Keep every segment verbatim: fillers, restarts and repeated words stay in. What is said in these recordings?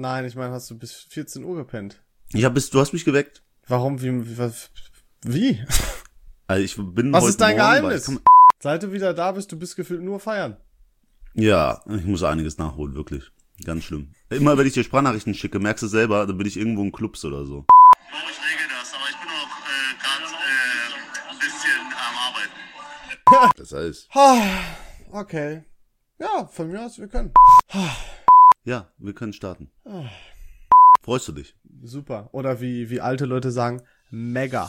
Nein, ich meine, hast du bis vierzehn Uhr gepennt? Ja, bist, du hast mich geweckt. Warum, wie, wie? Was, wie? Also ich bin Was heute ist dein Morgen, Geheimnis? weil ich Seit du wieder da bist, du bist gefühlt nur feiern. Ja, ich muss einiges nachholen, wirklich. Ganz schlimm. Immer wenn ich dir Sprachnachrichten schicke, merkst du selber, dann bin ich irgendwo in Clubs oder so. Ich regel das, aber ich bin auch äh, gerade äh, ein bisschen am Arbeiten. Das heißt, Okay. Ja, von mir aus, wir können. ja, wir können starten. Freust du dich? Super. Oder wie, wie alte Leute sagen, mega.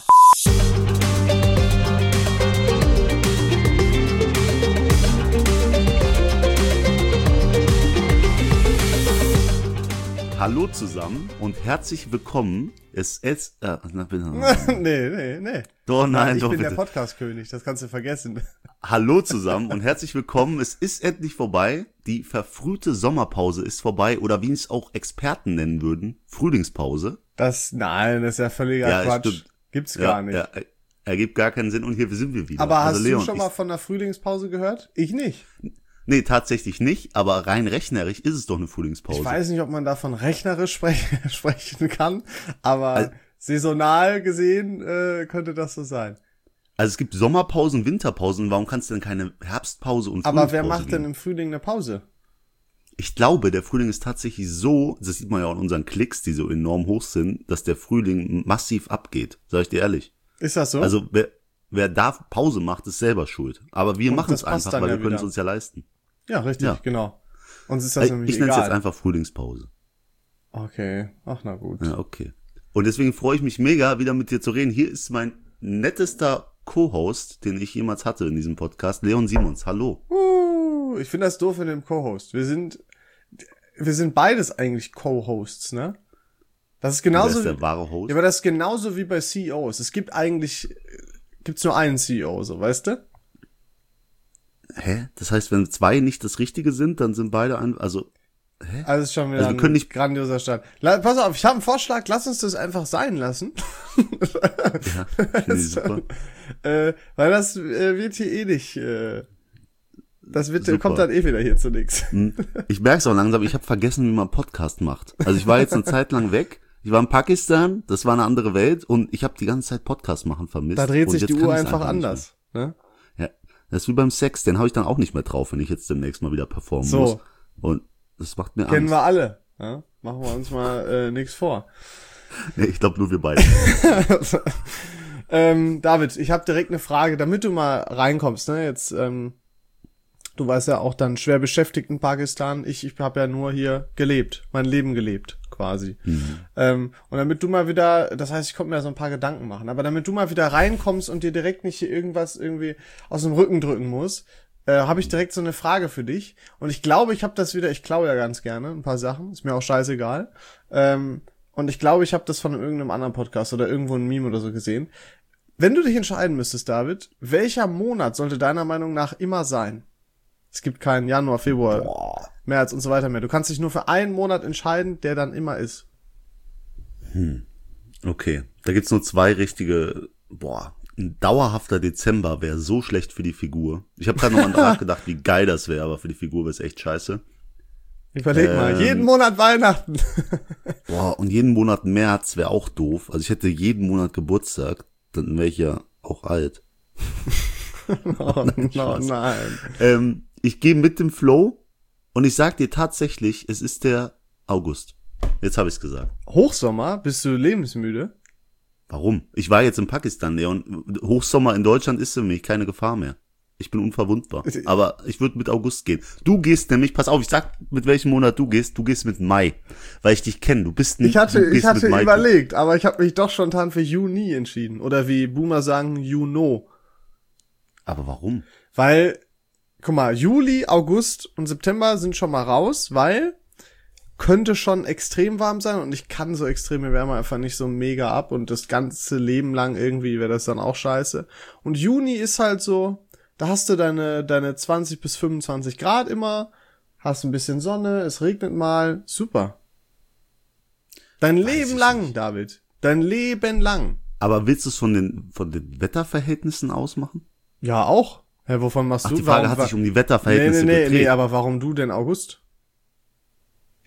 Hallo zusammen und herzlich willkommen. Es ist, äh, na, bitte. nee, nee, nee. Doch, nein, ich doch, bin bitte. der Podcast-König, das kannst du vergessen. Hallo zusammen und herzlich willkommen. Es ist endlich vorbei. Die verfrühte Sommerpause ist vorbei oder wie es auch Experten nennen würden, Frühlingspause. Das, nein, das ist ja völliger Ja, Quatsch. stimmt. Gibt's Ja, gar nicht. ja, ergibt gar keinen Sinn und hier sind wir wieder. Aber Also hast Leon, du schon ich, mal von der Frühlingspause gehört? Ich nicht. Nee, tatsächlich nicht, aber rein rechnerisch ist es doch eine Frühlingspause. Ich weiß nicht, ob man davon rechnerisch sprech sprechen kann, aber Also- saisonal gesehen äh, könnte das so sein. Also es gibt Sommerpausen, Winterpausen, warum kannst du denn keine Herbstpause und Aber Frühlingspause wer macht denn geben? im Frühling eine Pause? Ich glaube, der Frühling ist tatsächlich so, das sieht man ja auch in unseren Klicks, die so enorm hoch sind, dass der Frühling massiv abgeht, sag ich dir ehrlich. Ist das so? Also wer, wer da Pause macht, ist selber schuld. Aber wir Und machen das es passt einfach, dann weil ja wir können es wieder. uns ja leisten. ja, richtig, ja. genau. Uns ist das Also nämlich ich nenne es egal. jetzt einfach Frühlingspause. Okay, ach na gut. Ja, okay. Und deswegen freue ich mich mega, wieder mit dir zu reden. Hier ist mein nettester Co-Host, den ich jemals hatte in diesem Podcast, Leon Simons. Hallo. Uh, ich finde das doof in dem Co-Host. Wir sind, wir sind beides eigentlich Co-Hosts, ne? Das ist Wer genauso. ist der wahre Host? Ja, aber das ist genauso wie bei C E Os. Es gibt eigentlich, gibt's nur einen C E O, so, weißt du? Hä? Das heißt, wenn zwei nicht das Richtige sind, dann sind beide ein, also, hä? Also ist schon wieder Also wir können ein nicht- grandioser Start. La pass auf, ich habe einen Vorschlag, lass uns das einfach sein lassen. Ja, finde ich super. äh, weil das äh, wird hier eh nicht, äh, das wird, Super. kommt dann eh wieder hier zu nix. Hm. Ich merk's auch langsam, ich habe vergessen, wie man Podcast macht. Also ich war jetzt eine Zeit lang weg. Ich war in Pakistan, das war eine andere Welt und ich habe die ganze Zeit Podcast machen vermisst. Da dreht und sich jetzt die kann Uhr ich's einfach nicht anders. Ne? mehr. Ja, das ist wie beim Sex, den habe ich dann auch nicht mehr drauf, wenn ich jetzt demnächst mal wieder performen So. muss. Und das macht mir Kennen Angst. wir alle. Ja? Machen wir uns mal äh, nichts vor. Nee, ich glaube nur wir beide. ähm, David, ich habe direkt eine Frage, damit du mal reinkommst. Ne? Jetzt, ähm, du warst ja auch dann schwer beschäftigt in Pakistan. Ich, ich habe ja nur hier gelebt, mein Leben gelebt quasi. Mhm. Ähm, und damit du mal wieder, das heißt, ich konnte mir so ein paar Gedanken machen, aber damit du mal wieder reinkommst und dir direkt nicht hier irgendwas irgendwie aus dem Rücken drücken musst, äh, habe ich direkt so eine Frage für dich. Und ich glaube, ich habe das wieder, ich klaue ja ganz gerne ein paar Sachen, ist mir auch scheißegal. Ähm, und ich glaube, ich habe das von irgendeinem anderen Podcast oder irgendwo ein Meme oder so gesehen. Wenn du dich entscheiden müsstest, David, welcher Monat sollte deiner Meinung nach immer sein? Es gibt keinen Januar, Februar, Boah. März und so weiter mehr. Du kannst dich nur für einen Monat entscheiden, der dann immer ist. Okay, da gibt's nur zwei richtige, boah, ein dauerhafter Dezember wäre so schlecht für die Figur. Ich habe gerade nochmal nachgedacht, wie geil das wäre, aber für die Figur wäre es echt scheiße. Überleg Ähm, mal, jeden Monat Weihnachten. Boah, und jeden Monat März wäre auch doof. Also ich hätte jeden Monat Geburtstag, dann wäre ich ja auch alt. Oh, Nein, no, Spaß. nein. Ähm, ich gehe mit dem Flow und ich sag dir tatsächlich, es ist der August. Jetzt habe ich's gesagt. Hochsommer, bist du lebensmüde? Warum? Ich war jetzt in Pakistan, ja, und Hochsommer in Deutschland ist für mich keine Gefahr mehr. Ich bin unverwundbar. Aber ich würde mit August gehen. Du gehst nämlich, pass auf, ich sag, mit welchem Monat du gehst. Du gehst mit Mai, weil ich dich kenne. Du bist ein, Ich hatte, du gehst ich hatte mit Mai. überlegt, aber ich habe mich doch spontan für Juni entschieden. Oder wie Boomer sagen, you know. Aber warum? Weil, guck mal, Juli, August und September sind schon mal raus, weil könnte schon extrem warm sein und ich kann so extreme Wärme einfach nicht so mega ab und das ganze Leben lang irgendwie wäre das dann auch scheiße. Und Juni ist halt so, da hast du deine, deine zwanzig bis fünfundzwanzig Grad immer, hast ein bisschen Sonne, es regnet mal, super. Dein Weiß Leben ich lang, nicht. David. Dein Leben lang. Aber willst du es von den, von den Wetterverhältnissen aus machen? Ja, auch. Hä, wovon machst Ach, du? die Frage Warum- hat sich um die Nee, Wetterverhältnisse nee, nee, gedreht. nee, aber warum du denn August?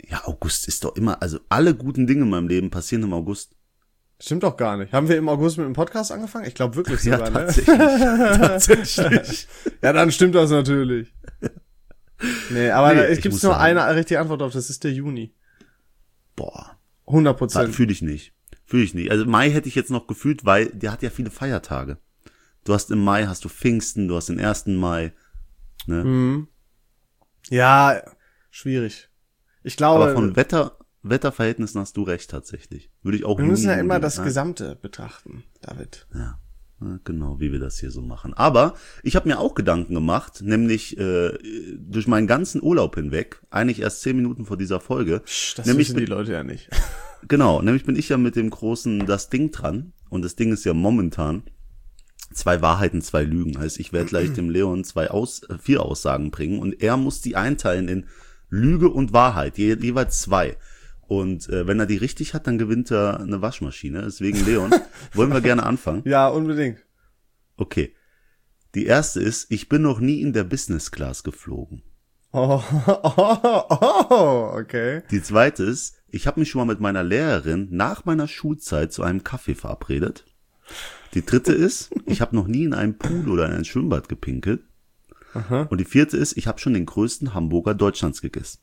Ja, August ist doch immer, also alle guten Dinge in meinem Leben passieren im August. Stimmt doch gar nicht. Haben wir im August mit dem Podcast angefangen? Ich glaube wirklich Ja, sogar, tatsächlich. ne? tatsächlich. Ja, dann stimmt das natürlich. Nee, aber Nee, da ich gibt's muss nur sagen- eine richtige Antwort drauf, das ist der Juni. Boah, hundert Prozent. fühle ich nicht. Fühle ich nicht. Also Mai hätte ich jetzt noch gefühlt, weil der hat ja viele Feiertage. Du hast im Mai, hast du Pfingsten, du hast den ersten Mai. Ne? Mhm. Ja, schwierig. Ich glaube, Aber von Wetter, Wetterverhältnissen hast du recht tatsächlich. Würde ich auch wir müssen Juni ja immer nehmen, das ne? Gesamte betrachten, David. Ja, ja, genau, wie wir das hier so machen. Aber ich habe mir auch Gedanken gemacht, nämlich äh, durch meinen ganzen Urlaub hinweg, eigentlich erst zehn Minuten vor dieser Folge. Psch, das nämlich wissen die mit, Leute ja nicht. Genau, nämlich bin ich ja mit dem großen Das Ding dran. Und das Ding ist ja momentan zwei Wahrheiten, zwei Lügen. Heißt, ich werde gleich dem Leon zwei Aus, äh, vier Aussagen bringen und er muss die einteilen in Lüge und Wahrheit, je, jeweils zwei. Und äh, wenn er die richtig hat, dann gewinnt er eine Waschmaschine. Deswegen, Leon, wollen wir gerne anfangen? Ja, unbedingt. Okay. Die erste ist, ich bin noch nie in der Business Class geflogen. Oh, oh, oh, okay. Die zweite ist, ich habe mich schon mal mit meiner Lehrerin nach meiner Schulzeit zu einem Kaffee verabredet. Die dritte ist, ich habe noch nie in einem Pool oder in ein Schwimmbad gepinkelt. Aha. Und die vierte ist, ich habe schon den größten Hamburger Deutschlands gegessen.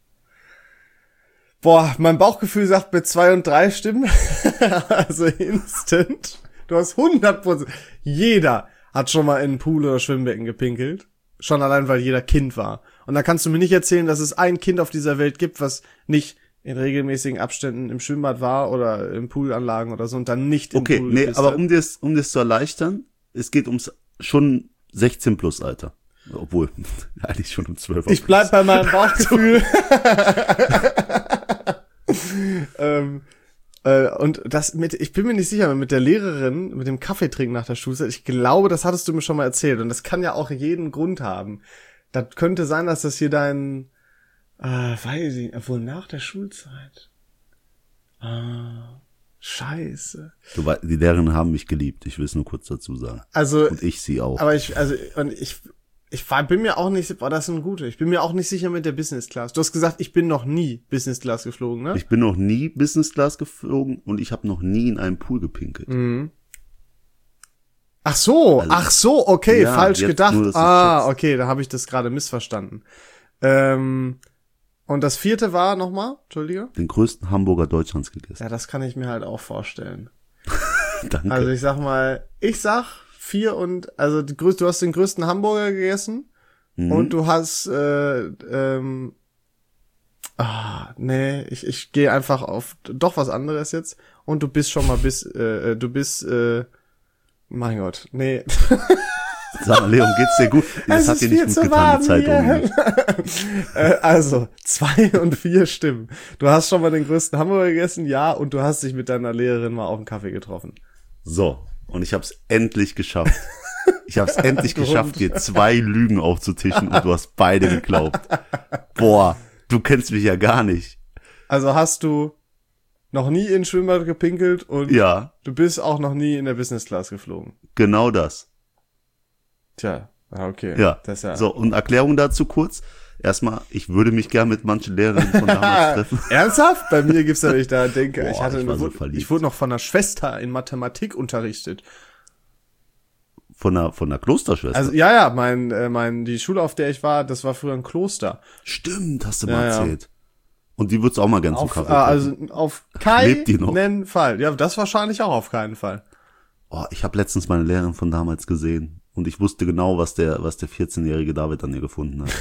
Boah, mein Bauchgefühl sagt mit zwei und drei Stimmen. Also instant. Du hast hundert Prozent. Jeder hat schon mal in einen Pool oder Schwimmbecken gepinkelt. Schon allein, weil jeder Kind war. Und da kannst du mir nicht erzählen, dass es ein Kind auf dieser Welt gibt, was nicht in regelmäßigen Abständen im Schwimmbad war oder in Poolanlagen oder so und dann nicht im Okay, Pool nee, ist. aber um das, um das zu erleichtern, es geht ums schon sechzehn plus Alter. Obwohl, eigentlich schon um zwölf. Ich bleib bei meinem Bauchgefühl. ähm, äh, und das mit, ich bin mir nicht sicher, mit der Lehrerin, mit dem Kaffeetrinken nach der Schulzeit, ich glaube, das hattest du mir schon mal erzählt und das kann ja auch jeden Grund haben. Das könnte sein, dass das hier dein, äh, weiß ich, obwohl nach der Schulzeit. Ah, scheiße. Du wei- die Lehrerinnen haben mich geliebt, ich will es nur kurz dazu sagen. Also, Und ich sie auch. aber ich, also, und ich, ich war, bin mir auch nicht, boah, das ist ein guter, ich bin mir auch nicht sicher mit der Business Class. Du hast gesagt, ich bin noch nie Business Class geflogen, ne? Ich bin noch nie Business Class geflogen und ich habe noch nie in einem Pool gepinkelt. Mhm. Ach so, Also, ach so, okay, ja, falsch jetzt gedacht. nur, dass du's Ah, checkst. okay, da habe ich das gerade missverstanden. Ähm, und das vierte war nochmal, Entschuldige? Den größten Hamburger Deutschlands gegessen. Ja, das kann ich mir halt auch vorstellen. Danke. Also ich sag mal, ich sag vier und, also die größte, du hast den größten Hamburger gegessen Mhm. und du hast, äh, ähm, ah, nee, ich, ich gehe einfach auf doch was anderes jetzt und du bist schon mal bis, äh, du bist, äh, mein Gott, nee. Sag mal, Leon, geht's dir gut? Das Es hat ist dir nicht viel gut zu getan, warm die Zeit hier. umgeht. äh, also, zwei und vier Stimmen. Du hast schon mal den größten Hamburger gegessen, ja, und du hast dich mit deiner Lehrerin mal auf einen Kaffee getroffen. So, und ich hab's endlich geschafft. Ich hab's endlich Grund. geschafft, dir zwei Lügen aufzutischen und du hast beide geglaubt. Boah, du kennst mich ja gar nicht. Also hast du noch nie in Schwimmbad gepinkelt und Ja, du bist auch noch nie in der Business Class geflogen. genau das. Tja, ja, okay. Ja, Das ist ja so, und Erklärung dazu kurz. Erstmal, ich würde mich gern mit manchen Lehrerinnen von damals treffen. Ernsthaft? Bei mir gibt's ja nicht da denke. Boah, ich hatte ich war eine, so wurde- verliebt. ich wurde noch von einer Schwester in Mathematik unterrichtet. Von einer, von einer Klosterschwester. Also ja, ja, mein äh, mein die Schule, auf der ich war, das war früher ein Kloster. Stimmt, hast du Ja, mal ja. erzählt. Und die würdest du auch mal gern zum Auf, äh, Kaffee treffen. also auf Lebt die noch? keinen Fall. Ja, das wahrscheinlich auch auf keinen Fall. Oh, ich habe letztens meine Lehrerin von damals gesehen. Und ich wusste genau, was der, was der vierzehnjährige David an ihr gefunden hat.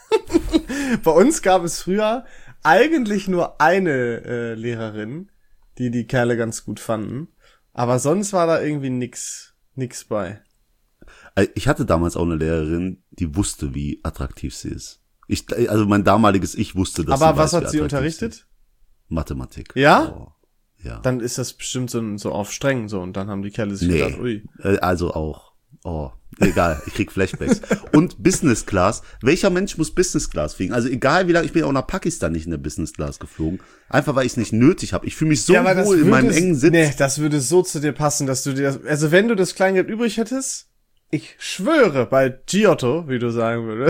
Bei uns gab es früher eigentlich nur eine äh, Lehrerin, die die Kerle ganz gut fanden. Aber sonst war da irgendwie nix, nix bei. Äh, Ich hatte damals auch eine Lehrerin, die wusste, wie attraktiv sie ist. Ich, also mein damaliges Ich wusste, dass Aber sie was weiß, hat wie sie attraktiv unterrichtet? ist. Mathematik. Ja? Oh, ja. Dann ist das bestimmt so, so auf streng so und dann haben die Kerle sich Nee, gedacht, ui. äh, also auch. Oh, egal, ich krieg Flashbacks. Und Business Class. Welcher Mensch muss Business Class fliegen? Also egal wie lange, ich bin auch nach Pakistan nicht in der Business Class geflogen. Einfach weil ich es nicht nötig habe. Ich fühle mich so aber das wohl in meinem würde- engen Sitz. Nee, das würde so zu dir passen, dass du dir das, also wenn du das Kleingeld übrig hättest, ich schwöre, bei Giotto, wie du sagen würdest,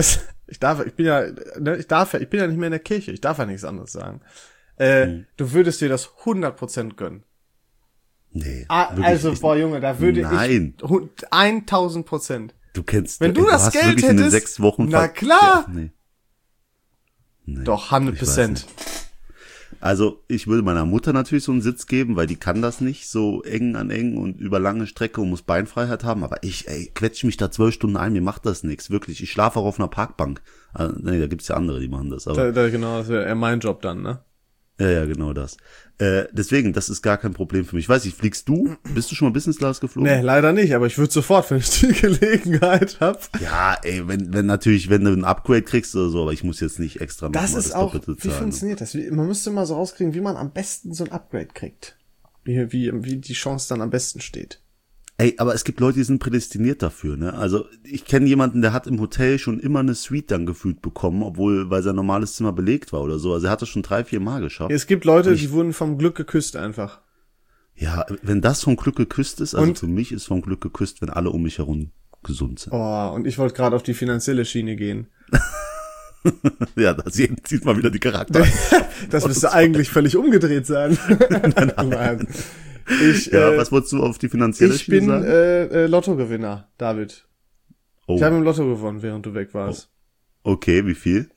Ich darf, ich bin ja, ne, ich darf ja, ich bin ja nicht mehr in der Kirche, ich darf ja nichts anderes sagen. Äh, hm. Du würdest dir das hundert Prozent gönnen. Nee. Ah, also, boah, Junge, da würde Nein. ich tausend Prozent. Du kennst, wenn du, du das hast Geld wirklich hättest, in den sechs Wochen na ver- klar. Ja, nee. Nee, Doch, hundert Prozent. Also, ich würde meiner Mutter natürlich so einen Sitz geben, weil die kann das nicht so eng an eng und über lange Strecke und muss Beinfreiheit haben. Aber ich, ey, quetsche mich da zwölf Stunden ein, mir macht das nichts, wirklich. Ich schlafe auch auf einer Parkbank. Also, nee, da gibt's ja andere, die machen das. Aber da, da, genau, das wäre eher mein Job dann, ne? Ja, ja, genau das. Äh, deswegen, das ist gar kein Problem für mich. Ich weiß nicht, fliegst du? Bist du schon mal Business Class geflogen? Nee, leider nicht, aber ich würde sofort, wenn ich die Gelegenheit hab. Ja, ey, wenn, wenn natürlich, wenn du ein Upgrade kriegst oder so, aber ich muss jetzt nicht extra noch Das mal ist das auch, Doppelte wie zahlen. funktioniert das? Wie, man müsste mal so rauskriegen, wie man am besten so ein Upgrade kriegt. Wie, wie, wie die Chance dann am besten steht. Ey, aber es gibt Leute, die sind prädestiniert dafür, ne? Also, ich kenne jemanden, der hat im Hotel schon immer eine Suite dann gefühlt bekommen, obwohl, weil sein normales Zimmer belegt war oder so. Also, er hat das schon drei, vier Mal geschafft. Es gibt Leute, ich, die wurden vom Glück geküsst einfach. Ja, wenn das vom Glück geküsst ist, also und, für mich ist vom Glück geküsst, wenn alle um mich herum gesund sind. Oh, und ich wollte gerade auf die finanzielle Schiene gehen. Ja, da sieht man wieder die Charakter. Das müsste eigentlich völlig umgedreht sein. Nein, nein. Ich, ja, äh, was wolltest du auf die finanzielle ich Schiene bin, sagen? äh, äh, Lottogewinner, David. Oh. Ich habe im Lotto gewonnen, während du weg warst. Oh. Okay, wie viel?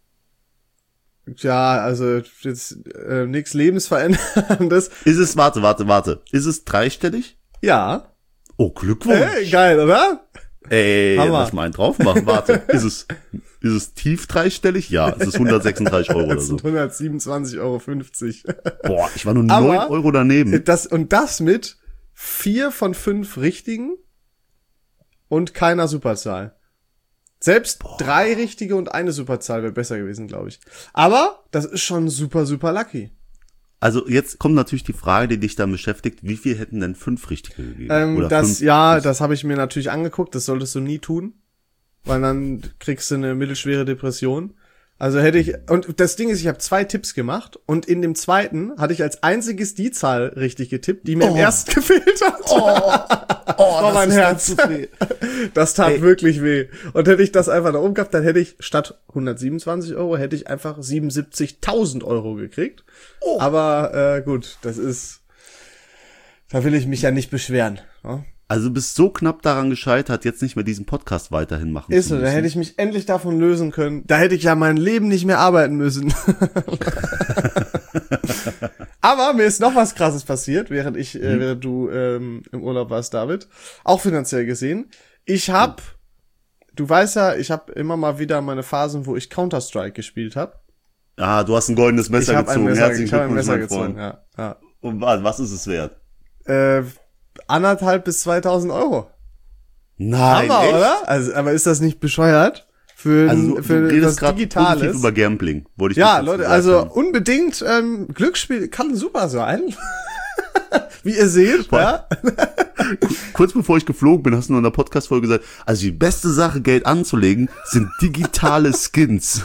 Ja, also jetzt äh, nichts Lebensveränderndes. Ist es, warte, warte, warte. Ist es dreistellig? Ja. Oh, Glückwunsch. Hey, geil, oder? Ey, Hammer. lass mal einen drauf machen. Warte, ist es, ist es tief dreistellig? Ja, es ist hundertsechsunddreißig Euro oder Das so. sind hundertsiebenundzwanzig Euro fünfzig. Boah, ich war nur Aber neun Euro daneben. Das, und das mit vier von fünf richtigen und keiner Superzahl. Selbst Boah. drei richtige und eine Superzahl wäre besser gewesen, glaube ich. Aber das ist schon super, super lucky. Also jetzt kommt natürlich die Frage, die dich dann beschäftigt, wie viel hätten denn fünf richtige gegeben? Ähm, Oder das, fünf, ja, fünf. das habe ich mir natürlich angeguckt, das solltest du nie tun, weil dann kriegst du eine mittelschwere Depression. Also hätte ich, und das Ding ist, ich habe zwei Tipps gemacht und in dem zweiten hatte ich als einziges die Zahl richtig getippt, die mir oh. im ersten gefehlt hat. Oh, oh oh mein Herz. Das tat Ey. wirklich weh. Und hätte ich das einfach nach oben gehabt, dann hätte ich statt hundertsiebenundzwanzig Euro, hätte ich einfach siebenundsiebzigtausend Euro gekriegt. Oh. Aber äh, gut, das ist, da will ich mich ja nicht beschweren. Ja? Also du bist so knapp daran gescheitert, jetzt nicht mehr diesen Podcast weiterhin machen ist zu müssen. Ist so, da hätte ich mich endlich davon lösen können. Da hätte ich ja mein Leben nicht mehr arbeiten müssen. Aber mir ist noch was Krasses passiert, während ich, mhm. äh, während du ähm, im Urlaub warst, David. Auch finanziell gesehen. Ich hab, mhm. du weißt ja, ich habe immer mal wieder meine Phasen, wo ich Counter-Strike gespielt habe. Ah, du hast ein goldenes Messer ich hab gezogen. Ein Messer, Herzlichen ich habe ein Glückwunsch, Messer mein gezogen, Freund. ja, ja. Und was ist es wert? Äh, anderthalb bis zweitausend Euro. Nein, Hammer, echt? oder? Also, aber ist das nicht bescheuert? Für, also, du, für du redest das Digitales. über Gambling, wollte ich Ja, Leute, also haben. unbedingt ähm, Glücksspiel kann super sein. Wie ihr seht, ja. Kurz bevor ich geflogen bin, hast du noch in der Podcast-Folge gesagt, also die beste Sache, Geld anzulegen, sind digitale Skins.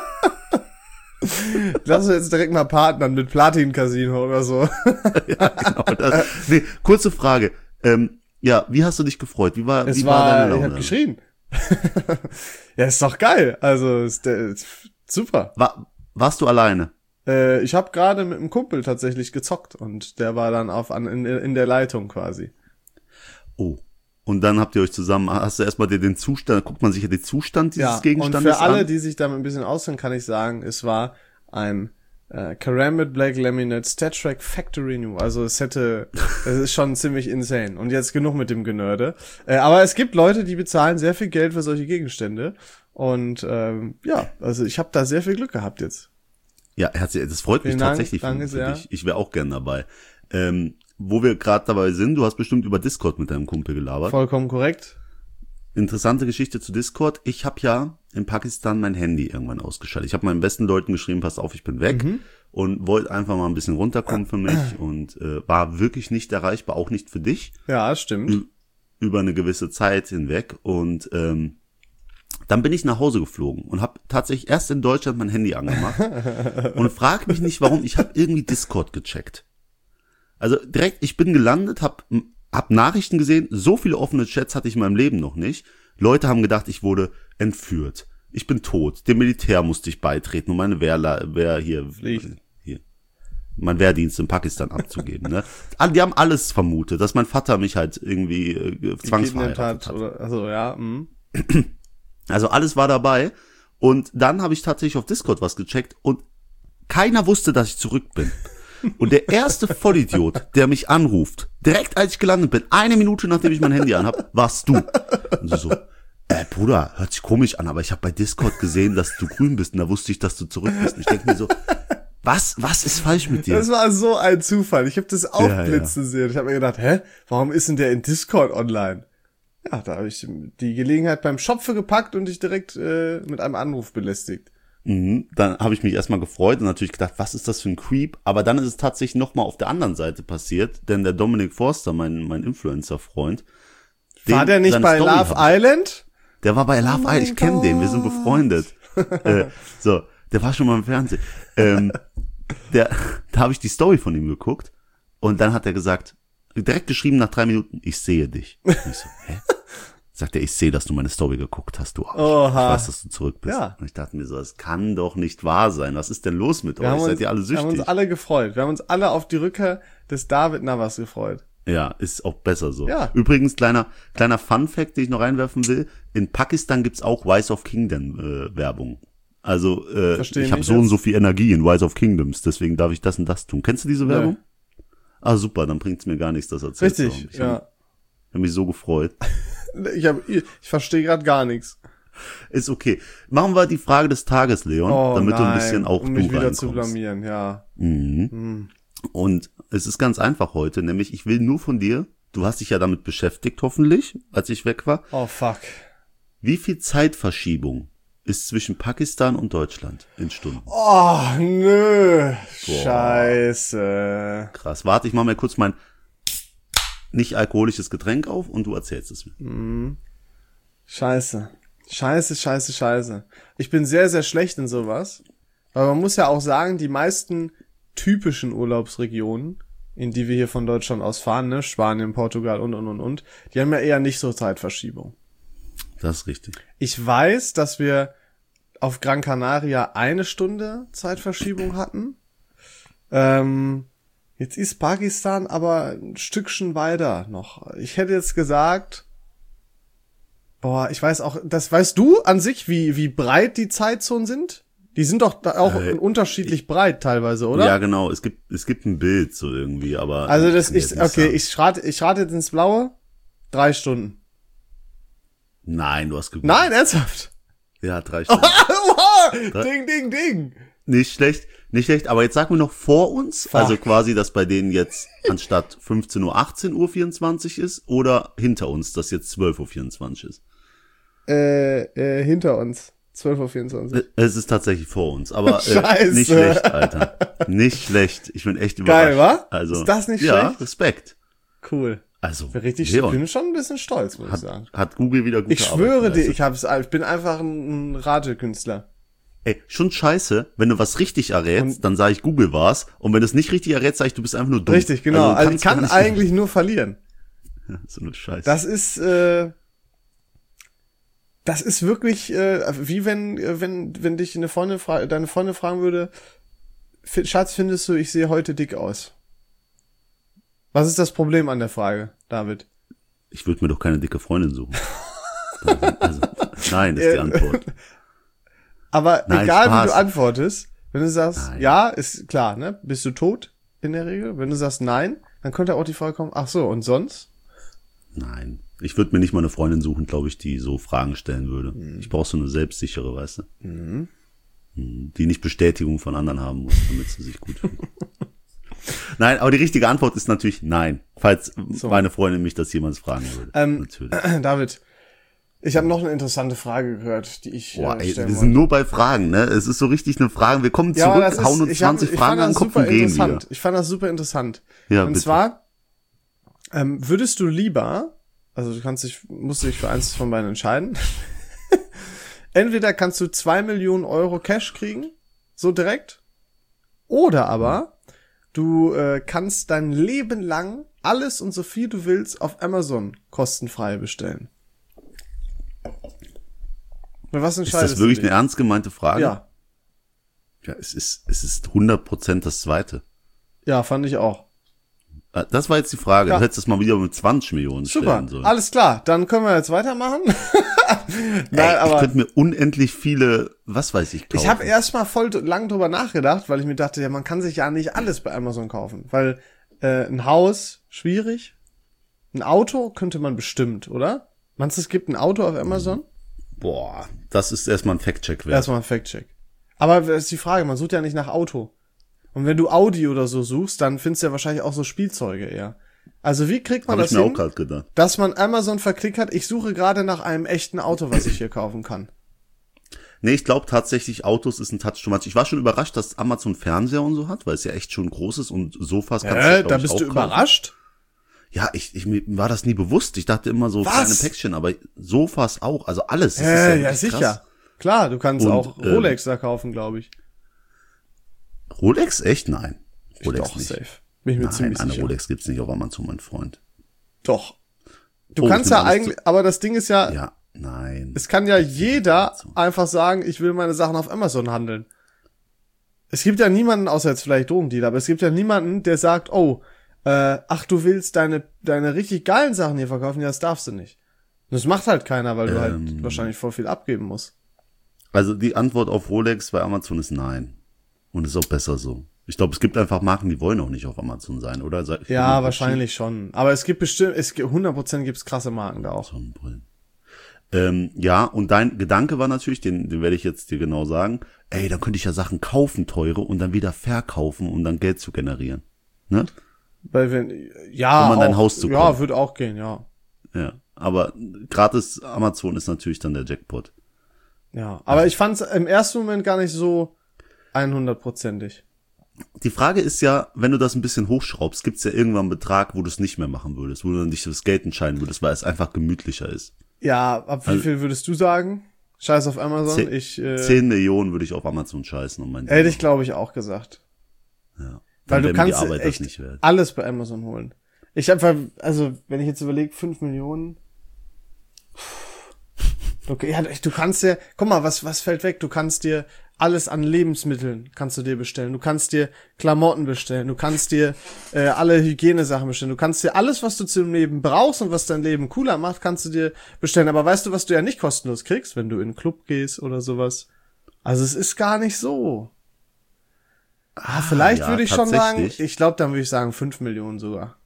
Lass uns jetzt direkt mal partnern mit Platin-Casino oder so. Ja, genau. Das. Nee, kurze Frage. Ähm, ja, wie hast du dich gefreut? Wie war, es wie war, war deine Laune? Ich hab geschrien. Ja, ist doch geil. Also, ist, ist super. War, warst du alleine? Äh, ich habe gerade mit einem Kumpel tatsächlich gezockt und der war dann auf an in, in der Leitung quasi. Oh. Und dann habt ihr euch zusammen, hast du erstmal den Zustand, guckt man sich ja den Zustand dieses ja, Gegenstandes an? Und für alle, an? die sich damit ein bisschen auskennen, kann ich sagen, es war ein äh, Karambit Black Laminate StatTrak Factory New. Also es hätte, es ist schon ziemlich insane. Und jetzt genug mit dem Genörde. Äh, aber es gibt Leute, die bezahlen sehr viel Geld für solche Gegenstände. Und ähm, ja, also ich habe da sehr viel Glück gehabt jetzt. Ja, herzlich, das freut Vielen mich Dank, tatsächlich für, danke für sehr. dich. Ich wäre auch gern dabei. Ähm, wo wir gerade dabei sind, du hast bestimmt über Discord mit deinem Kumpel gelabert. Vollkommen korrekt. Interessante Geschichte zu Discord. Ich habe ja in Pakistan mein Handy irgendwann ausgeschaltet. Ich habe meinen besten Leuten geschrieben, pass auf, ich bin weg. Mhm. Und wollte einfach mal ein bisschen runterkommen für mich. Und äh, war wirklich nicht erreichbar, auch nicht für dich. Ja, stimmt. Ü- über eine gewisse Zeit hinweg. Und ähm, dann bin ich nach Hause geflogen und habe tatsächlich erst in Deutschland mein Handy angemacht. Und frag mich nicht, warum. Ich habe irgendwie Discord gecheckt. Also direkt, ich bin gelandet, hab, hab Nachrichten gesehen, so viele offene Chats hatte ich in meinem Leben noch nicht. Leute haben gedacht, ich wurde entführt. ich bin tot. Dem Militär musste ich beitreten, um meine Wehrla Wehr hier, Pflicht. hier, mein Wehrdienst in Pakistan abzugeben. Ne? Alle- Die haben alles vermutet, dass mein Vater mich halt irgendwie äh, gekidnappt zwangsverheiratet hat. Oder, also ja, mh. Also alles war dabei. Und dann habe ich tatsächlich auf Discord was gecheckt und keiner wusste, dass ich zurück bin. Und der erste Vollidiot, der mich anruft, direkt als ich gelandet bin, eine Minute nachdem ich mein Handy anhab, warst du. Und so, so, äh, Bruder, hört sich komisch an, aber ich habe bei Discord gesehen, dass du grün bist und da wusste ich, dass du zurück bist. Und ich denke mir so, was, was ist falsch mit dir? Das war so ein Zufall. Ich habe das aufblitzen ja. sehen. Ich habe mir gedacht, hä, warum ist denn der in Discord online? Ja, da habe ich die Gelegenheit beim Schopfe gepackt und dich direkt äh, mit einem Anruf belästigt. Mhm. Dann habe ich mich erstmal gefreut und natürlich gedacht, was ist das für ein Creep? Aber dann ist es tatsächlich nochmal auf der anderen Seite passiert, denn der Dominik Forster, mein, mein Influencer-Freund, War den- der nicht seine bei Story Love hab ich- Island? Der war bei Love Oh mein Island, ich kenne den, wir sind Gott. befreundet. äh, so, der war schon mal im Fernsehen. Ähm, der, da habe ich die Story von ihm geguckt und dann hat er gesagt, direkt geschrieben nach drei Minuten, ich sehe dich. Und ich so, hä? Sagt er, ich sehe, dass du meine Story geguckt hast, du Arsch. Oha. Ich weiß, dass du zurück bist. Ja. Und ich dachte mir so, das kann doch nicht wahr sein. Was ist denn los mit Wir euch? haben, Seid uns, ihr alle wir haben uns süchtig? alle gefreut. Wir haben uns alle auf die Rückkehr des David Navas gefreut. Ja, ist auch besser so. Ja. Übrigens, kleiner kleiner Fun-Fact, den ich noch reinwerfen will. In Pakistan gibt's auch Rise of Kingdom äh, Werbung. Also äh, Versteh ich habe nicht so und jetzt. so viel Energie in Rise of Kingdoms, deswegen darf ich das und das tun. Kennst du diese Werbung? Ah, super, dann bringt's mir gar nichts, das erzählt zu haben. Richtig, Ich ja. habe hab mich so gefreut. Ich, hab, ich, ich verstehe gerade gar nichts. Ist okay. Machen wir die Frage des Tages, Leon, Oh, damit nein, du ein bisschen auch um du mich wieder reinkommst. zu blamieren, ja. Mhm. Und es ist ganz einfach heute, nämlich ich will nur von dir, du hast dich ja damit beschäftigt hoffentlich, als ich weg war, Oh, fuck. wie viel Zeitverschiebung ist zwischen Pakistan und Deutschland in Stunden? Oh, nö. Scheiße. Krass. Warte, ich mache mal kurz mein nicht alkoholisches Getränk auf und du erzählst es mir. Scheiße. Scheiße, scheiße, scheiße. Ich bin sehr, sehr schlecht in sowas. Aber man muss ja auch sagen, die meisten typischen Urlaubsregionen, in die wir hier von Deutschland aus fahren, ne, Spanien, Portugal und, und, und, und, die haben ja eher nicht so Zeitverschiebung. Das ist richtig. Ich weiß, dass wir auf Gran Canaria eine Stunde Zeitverschiebung hatten. Ähm, jetzt ist Pakistan aber ein Stückchen weiter noch. Ich hätte jetzt gesagt, boah, ich weiß auch, das weißt du an sich, wie wie breit die Zeitzonen sind? Die sind doch da auch Äh, unterschiedlich breit teilweise, oder? Ja, genau. Es gibt es gibt ein Bild so irgendwie, aber Also das kann dir ich jetzt nicht okay, sagen. ich rate ich rate jetzt ins Blaue. Drei Stunden. Nein, du hast gegoogelt. Nein, ernsthaft. Ja, drei Stunden. Oha, ding, ding, ding. Nicht schlecht, nicht schlecht. Aber jetzt sag mir noch vor uns, Fuck. also quasi, dass bei denen jetzt anstatt fünfzehn Uhr achtzehn Uhr vierundzwanzig ist oder hinter uns, dass jetzt zwölf Uhr vierundzwanzig ist. Äh, äh, hinter uns. zwölf Uhr vierundzwanzig. Es ist tatsächlich vor uns, aber Scheiße. äh, nicht schlecht, Alter. Nicht schlecht. Ich bin echt Geil, überrascht. wa? Also, Ist das nicht ja, schlecht? Respekt. Cool. Also, Richtig, ich Leon, bin schon ein bisschen stolz, muss ich sagen. hat, hat Google wieder gute Ich schwöre Arbeit dir, geleistet. ich hab's, ich bin einfach ein, ein Ratekünstler. Ey, schon scheiße, wenn du was richtig errätst, Und- dann sage ich, Google war's. Und wenn du es nicht richtig errätst, sage ich, du bist einfach nur dumm. Richtig, genau. du Also, ich kannst gar kann nicht- eigentlich nur verlieren. So eine Scheiße. Das ist, äh, das ist wirklich, äh, wie wenn, äh, wenn, wenn dich eine Freundin fra- deine Freundin fragen würde, "Fi- Schatz, findest du, ich sehe heute dick aus? Was ist das Problem an der Frage, David? Ich würde mir doch keine dicke Freundin suchen. also, nein, ist die Antwort. Aber Nein, egal, Spaß. wie du antwortest, wenn du sagst, Nein. ja, ist klar, ne? Bist du tot in der Regel? Wenn du sagst nein, dann könnte auch die Frage kommen, ach so, und sonst? Nein. Ich würde mir nicht mal eine Freundin suchen, glaube ich, die so Fragen stellen würde. Mhm. Ich brauche so eine selbstsichere, weißt du? Mhm. Die nicht Bestätigung von anderen haben muss, damit sie sich gut fühlt. Nein, aber die richtige Antwort ist natürlich nein, falls So. meine Freundin mich das jemals fragen würde. Ähm, natürlich. David, ich habe noch eine interessante Frage gehört, die ich Boah, äh, ey, stellen wir wollte. sind nur bei Fragen, ne? Es ist so richtig eine Frage. Wir kommen Ja, aber zurück, das ist- hauen uns ich hab- zwanzig ich Fragen fand an den das Kopf super und gehen interessant. wieder. Ich fand das super interessant. Ja, und bitte. zwar, ähm, würdest du lieber, also du kannst dich, musst dich für eins von beiden entscheiden. Entweder kannst du zwei Millionen Euro Cash kriegen, so direkt, oder aber du äh, kannst dein Leben lang alles und so viel du willst auf Amazon kostenfrei bestellen. Für was Ist entscheidest das wirklich du dich? eine ernst gemeinte Frage? Ja. Ja, es ist, es ist hundert Prozent das Zweite. Ja, fand ich auch. Äh, Das war jetzt die Frage. Ja. Du hättest es mal wieder mit zwanzig Millionen Super, stellen sollen. alles klar. Dann können wir jetzt weitermachen. Nein, Ey, ich aber könnte mir unendlich viele, was weiß ich, kaufen. ich habe erstmal voll d- lang drüber nachgedacht, weil ich mir dachte, ja, man kann sich ja nicht alles bei Amazon kaufen. Weil äh, ein Haus, schwierig. Ein Auto könnte man bestimmt, oder? Meinst du, es gibt ein Auto auf Amazon? Boah, das ist erstmal ein Fact-Check wert. Erstmal ein Fact-Check. Aber das ist die Frage, man sucht ja nicht nach Auto. Und wenn du Audi oder so suchst, dann findest du ja wahrscheinlich auch so Spielzeuge eher. Also wie kriegt man Habe ich das mir auch hin, gerade gedacht. dass man Amazon verklickert, ich suche gerade nach einem echten Auto, was ich hier kaufen kann. Nee, ich glaube tatsächlich, Autos ist ein Touch too much. Ich war schon überrascht, dass Amazon Fernseher und so hat, weil es ja echt schon groß ist und Sofas kannst Äh, glaub da ich, bist auch du kaufen. überrascht? Ja, ich, ich, mir war das nie bewusst. Ich dachte immer so Was? kleine Päckchen, aber Sofas auch, also alles. Das ist ja, Äh, ja, wirklich sicher. krass. Klar, du kannst Und, auch ähm, Rolex da kaufen, glaube ich. Rolex? Echt? Nein. Rolex Doch, nicht. safe. Bin ich mir Nein, ziemlich eine sicher. Rolex gibt's nicht auf Amazon, mein Freund. Doch. Du Oh, kannst ich bin ja alles eigentlich, aber das Ding ist ja, Ja, nein. es kann ja jeder einfach sagen, ich will meine Sachen auf Amazon handeln. Es gibt ja niemanden, außer jetzt vielleicht Drogendealer, aber es gibt ja niemanden, der sagt, oh, äh, ach, du willst deine, deine richtig geilen Sachen hier verkaufen, ja, das darfst du nicht. Und das macht halt keiner, weil du Ähm. halt wahrscheinlich voll viel abgeben musst. Also die Antwort auf Rolex bei Amazon ist nein. Und ist auch besser so. Ich glaube, es gibt einfach Marken, die wollen auch nicht auf Amazon sein, oder? Sag- Ja, wahrscheinlich schon. Aber es gibt bestimmt, es gibt, hundert Prozent gibt's krasse Marken da auch. Sonnenbrillen. Ähm, ja, und dein Gedanke war natürlich, den, den werde ich jetzt dir genau sagen, ey, dann könnte ich ja Sachen kaufen, teure, und dann wieder verkaufen, um dann Geld zu generieren. Ne? Weil wenn, ja, Um an dein auch, Haus zu ja, kommen. wird auch gehen, ja. Ja. Aber gratis Amazon ist natürlich dann der Jackpot. Ja, aber ich fand's im ersten Moment gar nicht so hundertprozentig. Die Frage ist ja, wenn du das ein bisschen hochschraubst, gibt's ja irgendwann einen Betrag, wo du es nicht mehr machen würdest, wo du dann dich für das Geld entscheiden würdest, weil es einfach gemütlicher ist. Ja, ab wie Also- viel würdest du sagen? Scheiß auf Amazon? Zehn- ich, äh, Zehn Millionen würde ich auf Amazon scheißen, um mein hätte ich, glaube ich, auch gesagt. Ja. Weil Dann du wäre mir kannst die Arbeit das echt nicht wert. alles bei Amazon holen. Ich einfach, also, wenn ich jetzt überlege, fünf Millionen. Okay, ja, du kannst dir, guck mal, was, was fällt weg? Du kannst dir alles an Lebensmitteln kannst du dir bestellen. Du kannst dir Klamotten bestellen. Du kannst dir äh, alle Hygienesachen bestellen. Du kannst dir alles, was du zum Leben brauchst und was dein Leben cooler macht, kannst du dir bestellen. Aber weißt du, was du ja nicht kostenlos kriegst, wenn du in einen Club gehst oder sowas? Also es ist gar nicht so. Ah, vielleicht ja, würde ich schon sagen, tatsächlich. ich glaube, dann würde ich sagen fünf Millionen sogar.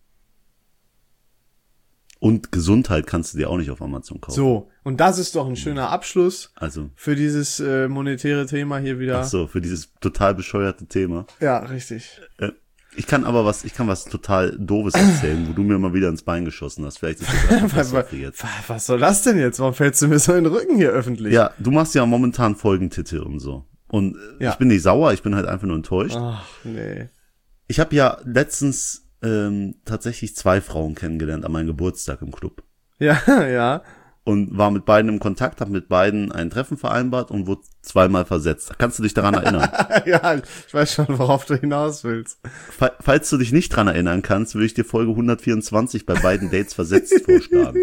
Und Gesundheit kannst du dir auch nicht auf Amazon kaufen. So, und das ist doch ein schöner Abschluss Also, für dieses äh, monetäre Thema hier wieder. ach so, für dieses total bescheuerte Thema. Ja, richtig. Äh, ich kann aber was, ich kann was total Doofes erzählen, wo du mir mal wieder ins Bein geschossen hast. Vielleicht ist das einfach Was, besser für jetzt. was soll das denn jetzt? Warum fällst du mir so in den Rücken hier öffentlich? Ja, du machst ja momentan Folgentitel und so. Und äh, Ja. ich bin nicht sauer, ich bin halt einfach nur enttäuscht. Ach, nee. Ich habe ja letztens ähm, tatsächlich zwei Frauen kennengelernt an meinem Geburtstag im Club. Ja, ja. Und war mit beiden im Kontakt, habe mit beiden ein Treffen vereinbart und wurde zweimal versetzt. Kannst du dich daran erinnern? Ja, ich weiß schon, worauf du hinaus willst. Fa- Falls du dich nicht dran erinnern kannst, würde ich dir Folge hundertvierundzwanzig bei beiden Dates versetzt vorschlagen.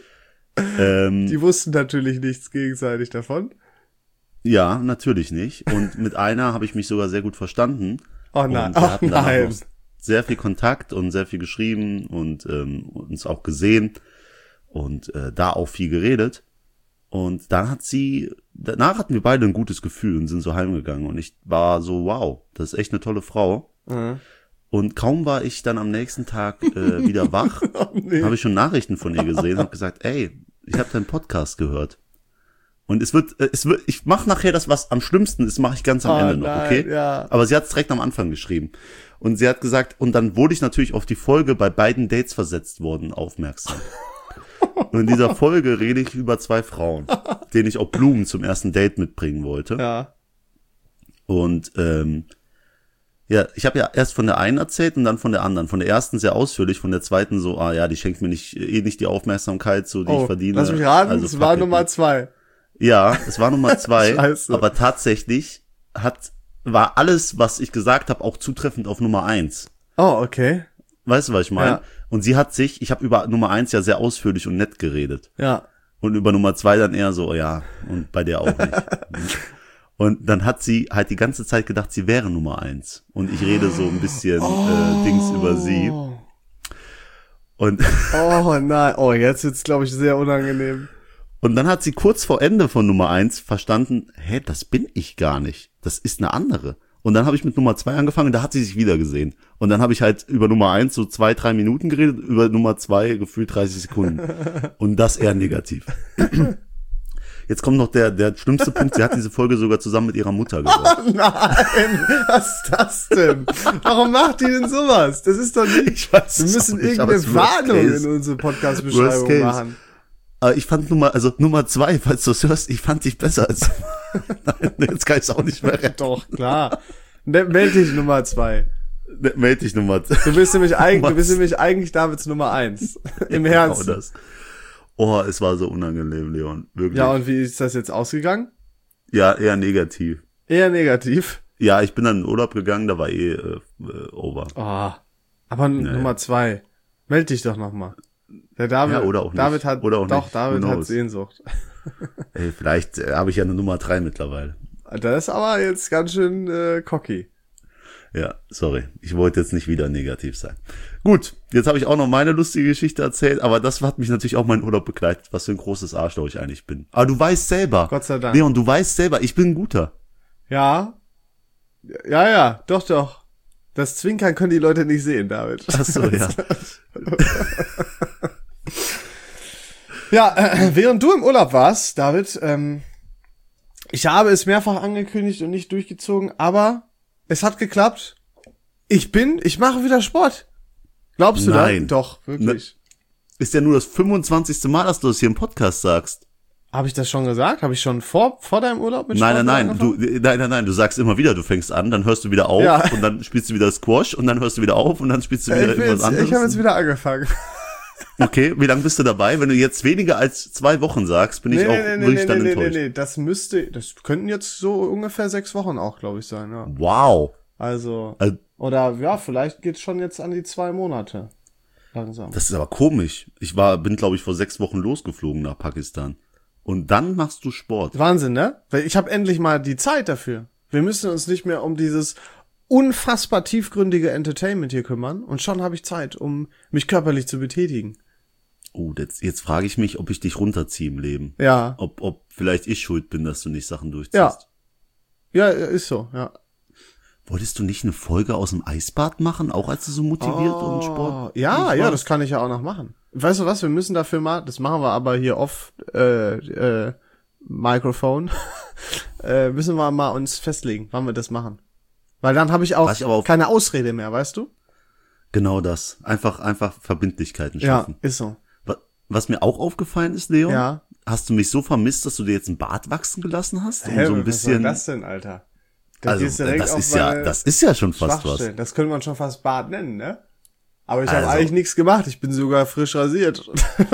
Ähm, Die wussten natürlich nichts gegenseitig davon. ja, natürlich nicht. Und mit einer habe ich mich sogar sehr gut verstanden. Oh nein, Und wir oh hatten danach nein. noch sehr viel Kontakt und sehr viel geschrieben und ähm, uns auch gesehen und äh, da auch viel geredet. Und dann hat sie, danach hatten wir beide ein gutes Gefühl und sind so heimgegangen. Und ich war so, wow, das ist echt eine tolle Frau. Mhm. Und kaum war ich dann am nächsten Tag äh, wieder wach, Oh, nee. habe ich schon Nachrichten von ihr gesehen, habe gesagt, ey, ich habe deinen Podcast gehört. Und es wird, äh, es wird, ich mache nachher das, was am schlimmsten ist, mache ich ganz am Oh Ende noch, nein, okay? ja. Aber sie hat es direkt am Anfang geschrieben. Und sie hat gesagt, und dann wurde ich natürlich auf die Folge bei beiden Dates versetzt worden aufmerksam. Und in dieser Folge rede ich über zwei Frauen, denen ich auch Blumen zum ersten Date mitbringen wollte. Ja. Und ähm, ja, ich habe ja erst von der einen erzählt und dann von der anderen. Von der ersten sehr ausführlich, von der zweiten so, ah ja, die schenkt mir nicht eh nicht die Aufmerksamkeit, so die Oh, ich verdiene. lass mich raten, Also es fuck war it. Nummer zwei. Ja, es war Nummer zwei. Scheiße. Aber tatsächlich hat war alles, was ich gesagt habe, auch zutreffend auf Nummer eins. Oh, okay. Weißt du, was ich meine? Ja. Und sie hat sich, ich habe über Nummer eins ja sehr ausführlich und nett geredet. Ja. Und über Nummer zwei dann eher so, ja, und bei der auch nicht. Und dann hat sie halt die ganze Zeit gedacht, sie wäre Nummer eins. Und ich rede so ein bisschen oh. äh, Dings über sie. Und oh nein, oh, jetzt wird's, glaube ich, sehr unangenehm. Und dann hat sie kurz vor Ende von Nummer eins verstanden, hä, das bin ich gar nicht. Das ist eine andere. Und dann habe ich mit Nummer zwei angefangen, da hat sie sich wieder gesehen. Und dann habe ich halt über Nummer eins so zwei, drei Minuten geredet, über Nummer zwei gefühlt dreißig Sekunden. Und das eher negativ. Jetzt kommt noch der der schlimmste Punkt, sie hat diese Folge sogar zusammen mit ihrer Mutter gehört. Oh nein, was ist das denn? Warum macht die denn sowas? Das ist doch nicht, ich weiß wir müssen nicht, irgendeine Warnung in unsere Podcast-Beschreibung machen. Aber ich fand Nummer, also Nummer zwei, falls du es hörst, ich fand dich besser als, nein, jetzt kann ich es auch nicht mehr retten. Doch, klar. Meld dich Nummer zwei. Meld dich Nummer zwei. Du bist nämlich eigentlich, du bist nämlich eigentlich Davids Nummer eins. Im Herzen. Genau das. Oh, es war so unangenehm, Leon. Wirklich. Ja, und wie ist das jetzt ausgegangen? Ja, eher negativ. Eher negativ? Ja, ich bin dann in Urlaub gegangen, da war eh äh, over. Oh, aber nee. Nummer zwei. Meld dich doch nochmal. Der David, ja, oder auch nicht. David hat, oder auch doch, nicht. David hat Sehnsucht. Ey, vielleicht äh, habe ich ja eine Nummer drei mittlerweile. Das ist aber jetzt ganz schön äh, cocky. Ja, sorry. Ich wollte jetzt nicht wieder negativ sein. Gut, jetzt habe ich auch noch meine lustige Geschichte erzählt, aber das hat mich natürlich auch meinen Urlaub begleitet, was für ein großes Arschloch ich eigentlich bin. Aber du weißt selber. Gott sei Dank. Leon, du weißt selber, ich bin ein guter. Ja. Ja, ja, doch, doch. Das Zwinkern können die Leute nicht sehen, David. Ach so, ja. Ja, äh, während du im Urlaub warst, David, ähm, ich habe es mehrfach angekündigt und nicht durchgezogen, aber es hat geklappt. Ich bin, ich mache wieder Sport. Glaubst du Nein. das? Doch, wirklich. Ist ja nur das fünfundzwanzigste Mal, dass du das hier im Podcast sagst. Habe ich das schon gesagt? Habe ich schon vor vor deinem Urlaub mit Nein, Sport nein, nein, du, nein, nein, nein, du sagst immer wieder, du fängst an, dann hörst du wieder auf ja. und dann spielst du wieder Squash und dann hörst du wieder auf und dann spielst du wieder ich irgendwas jetzt, anderes. Ich habe jetzt wieder angefangen. Okay, wie lange bist du dabei? Wenn du jetzt weniger als zwei Wochen sagst, bin nee, ich auch nee, nee, wirklich nee, dann nee, enttäuscht. Nee, nee, das müsste, das könnten jetzt so ungefähr sechs Wochen auch, glaube ich, sein, ja. Wow. Also, also, oder ja, vielleicht geht's schon jetzt an die zwei Monate. Langsam. Das ist aber komisch. Ich war, bin, glaube ich, vor sechs Wochen losgeflogen nach Pakistan. Und dann machst du Sport. Wahnsinn, ne? Weil ich habe endlich mal die Zeit dafür. Wir müssen uns nicht mehr um dieses unfassbar tiefgründige Entertainment hier kümmern. Und schon habe ich Zeit, um mich körperlich zu betätigen. Oh, jetzt, jetzt frage ich mich, ob ich dich runterziehe im Leben. Ja. Ob, ob vielleicht ich schuld bin, dass du nicht Sachen durchziehst. Ja. Ja, ist so, ja. Wolltest du nicht eine Folge aus dem Eisbad machen, auch als du so motiviert oh, und Sport? Ja, ja, das kann ich ja auch noch machen. Weißt du was, wir müssen dafür mal, das machen wir aber hier off äh, äh, Mikrofon, äh, müssen wir mal uns festlegen, wann wir das machen. Weil dann habe ich auch ich aber auf, keine Ausrede mehr, weißt du? Genau das. Einfach, einfach Verbindlichkeiten schaffen. Ja, ist so. Was, was mir auch aufgefallen ist, Leon, ja. hast du mich so vermisst, dass du dir jetzt ein Bart wachsen gelassen hast? Hä, um so ein was bisschen, soll das denn, Alter? Da also, das ist ja, das ist ja schon fast was. Das könnte man schon fast Bart nennen, ne? Aber ich also, habe eigentlich nichts gemacht. Ich bin sogar frisch rasiert.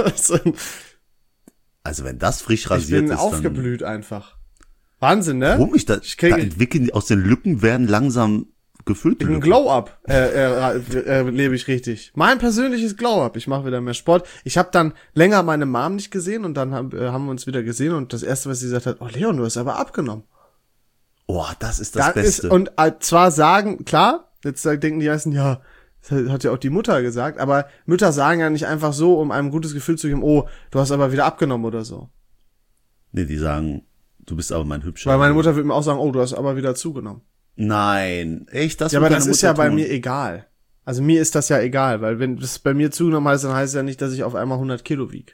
Also wenn das frisch rasiert ist, ich bin ist, aufgeblüht einfach. Wahnsinn, ne? Komisch, da, ich krieg, da entwickeln, aus den Lücken werden langsam gefüllte Lücken. Ein Glow-Up äh, äh, äh, lebe ich richtig. Mein persönliches Glow-Up. Ich mache wieder mehr Sport. Ich habe dann länger meine Mom nicht gesehen und dann haben, äh, haben wir uns wieder gesehen und das erste, was sie gesagt hat, oh Leon, du hast aber abgenommen. Oh, das ist das da Beste. Ist, und äh, zwar sagen, klar, jetzt denken die meisten, ja, das hat ja auch die Mutter gesagt, aber Mütter sagen ja nicht einfach so, um einem gutes Gefühl zu geben, oh, du hast aber wieder abgenommen oder so. Nee, die sagen, du bist aber mein hübscher. Weil meine Mutter würde mir auch sagen, oh, du hast aber wieder zugenommen. Nein, echt? Das ja, aber das ist Mutter ja bei tun? mir egal. Also mir ist das ja egal, weil wenn das bei mir zugenommen heißt, dann heißt es ja nicht, dass ich auf einmal hundert Kilo wiege.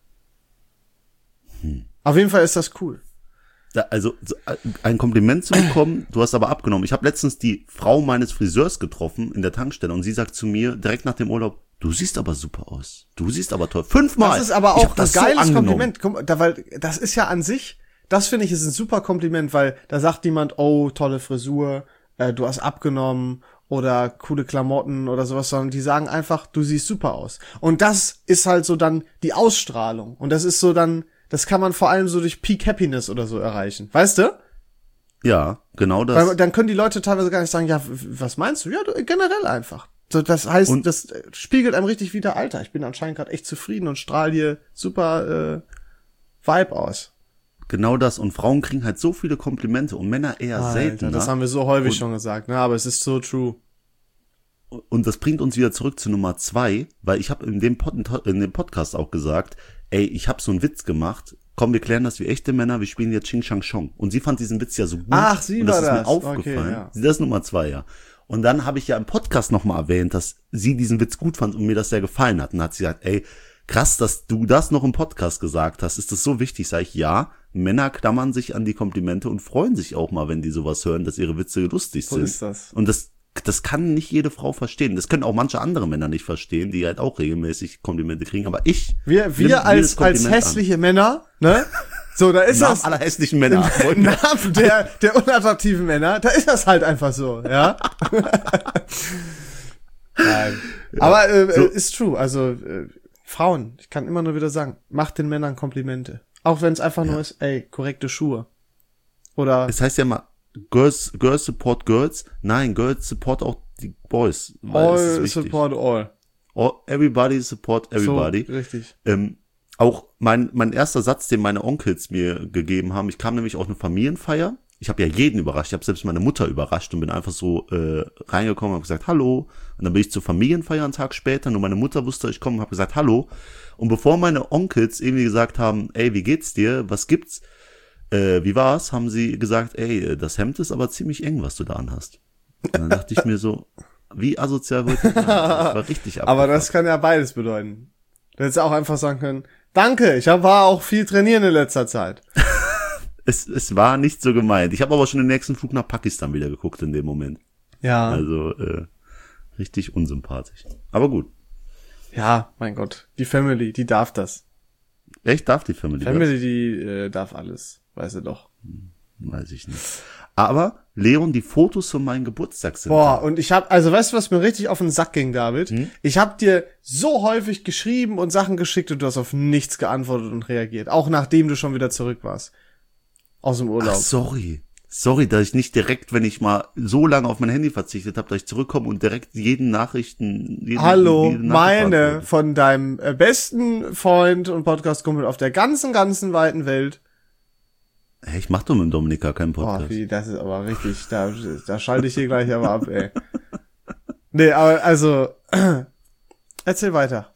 Hm. Auf jeden Fall ist das cool. Da, also ein Kompliment zu bekommen, du hast aber abgenommen. Ich habe letztens die Frau meines Friseurs getroffen in der Tankstelle und sie sagt zu mir direkt nach dem Urlaub, du siehst aber super aus. Du siehst aber toll. Fünfmal. Das ist aber auch ein geiles so Kompliment. Da, weil das ist ja an sich, das finde ich ist ein super Kompliment, weil da sagt jemand, oh, tolle Frisur, äh, du hast abgenommen oder coole Klamotten oder sowas, sondern die sagen einfach, du siehst super aus. Und das ist halt so dann die Ausstrahlung. Und das ist so dann, das kann man vor allem so durch Peak Happiness oder so erreichen. Weißt du? Ja, genau das. Weil dann können die Leute teilweise gar nicht sagen, ja, was meinst du? Ja, du, generell einfach. So, das heißt, und das spiegelt einem richtig wieder, Alter, ich bin anscheinend gerade echt zufrieden und strahle hier super äh, Vibe aus. Genau das. Und Frauen kriegen halt so viele Komplimente und Männer eher Alter, seltener. das haben wir so häufig und, schon gesagt, ne? Aber es ist so true. Und das bringt uns wieder zurück zu Nummer zwei, weil ich habe in dem Pod, in dem Podcast auch gesagt, ey, ich habe so einen Witz gemacht. Komm, wir klären das wie echte Männer, wir spielen jetzt Ching Chang Chong. Und sie fand diesen Witz ja so gut. Ach, sie und war das ist das. mir aufgefallen. Okay, ja. Das ist Nummer zwei, ja. Und dann habe ich ja im Podcast nochmal erwähnt, dass sie diesen Witz gut fand und mir das sehr gefallen hat. Und dann hat sie gesagt, ey, krass, dass du das noch im Podcast gesagt hast. Ist das so wichtig? Sag ich, ja. Männer klammern sich an die Komplimente und freuen sich auch mal, wenn die sowas hören, dass ihre Witze lustig So sind. ist das. Und das Das kann nicht jede Frau verstehen. Das können auch manche andere Männer nicht verstehen, die halt auch regelmäßig Komplimente kriegen. Aber ich, Wir, wir als, als hässliche an. Männer, ne? So, da ist Namen das. aller hässlichen Männer. Im Namen der, der unattraktiven Männer, da ist das halt einfach so, ja? Nein. Ja. Aber, äh, so. ist true. Also, äh, Frauen, ich kann immer nur wieder sagen, macht den Männern Komplimente. Auch wenn es einfach ja. nur ist, ey, korrekte Schuhe. Oder. Es heißt ja mal, Girls, Girls support Girls. Nein, Girls support auch die Boys. Weil all es ist support all. all. Everybody support everybody. So, richtig. Ähm, auch mein, mein erster Satz, den meine Onkels mir gegeben haben, ich kam nämlich auf eine Familienfeier. Ich habe ja jeden überrascht. Ich habe selbst meine Mutter überrascht und bin einfach so äh, reingekommen und habe gesagt, hallo. Und dann bin ich zur Familienfeier einen Tag später. Nur meine Mutter wusste, ich komme und habe gesagt, hallo. Und bevor meine Onkels irgendwie gesagt haben, ey, wie geht's dir? Was gibt's? Äh, wie war's? Haben sie gesagt, ey, das Hemd ist aber ziemlich eng, was du da anhast. Und dann dachte ich mir so, wie asozial wollte ich sein? Das war richtig abgefuckt. Aber das kann ja beides bedeuten. Du hättest auch einfach sagen können, danke, ich hab, war auch viel trainieren in letzter Zeit. es, es war nicht so gemeint. Ich habe aber schon den nächsten Flug nach Pakistan wieder geguckt in dem Moment. Ja. Also äh, richtig unsympathisch. Aber gut. Ja, mein Gott. Die Family, die darf das. Echt, darf die Family das? Family, die äh, darf alles. Weißt du doch. Weiß ich nicht. Aber, Leon, die Fotos von meinem Geburtstag sind Boah, da. und ich hab, also weißt du, was mir richtig auf den Sack ging, David? Hm? Ich hab dir so häufig geschrieben und Sachen geschickt und du hast auf nichts geantwortet und reagiert. Auch nachdem du schon wieder zurück warst. Aus dem Urlaub. Ach, sorry. Sorry, dass ich nicht direkt, wenn ich mal so lange auf mein Handy verzichtet habe, dass ich zurückkomme und direkt jeden Nachrichten... Jeden, Hallo, jede meine von deinem äh, besten Freund und Podcast-Kumpel auf der ganzen, ganzen weiten Welt. Hey, ich mach doch mit dem Dominik gar keinen Podcast. Boah, wie, das ist aber richtig, da, da schalte ich hier gleich aber ab, ey. Nee, aber also, erzähl weiter.